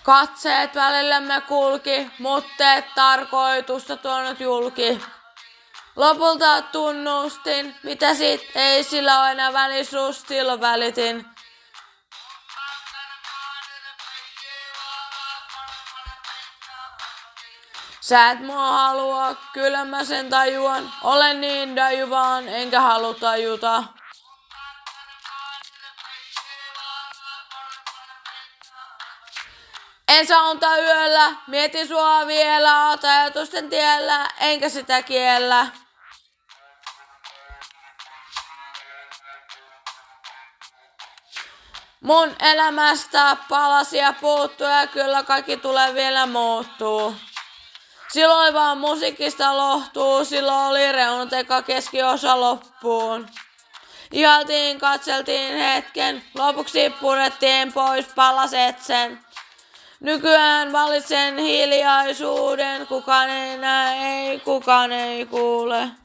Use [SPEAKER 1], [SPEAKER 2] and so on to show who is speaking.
[SPEAKER 1] Katseet välillämme kulki, mutteet tarkoitusta tuonut julki. Lopulta tunnustin, mitä sit ei sillä ole enää välisuus, silloin välitin. Sä et mua halua, kyllä mä sen tajuan. Olen niin dajuvaan, enkä halua tajuta. En saunta yöllä, mietin sua vielä, oot ajatusten tiellä, enkä sitä kiellä. Mun elämästä palasia puuttuu ja kyllä kaikki tulee vielä muuttuu. Silloin vaan musiikista lohtuu, silloin oli reunat eka keskiosa loppuun. Ihaltiin, katseltiin hetken, lopuksi purettiin pois palaset sen. Nykyään valitsen hiljaisuuden, kukaan ei näe, ei kukaan ei kuule.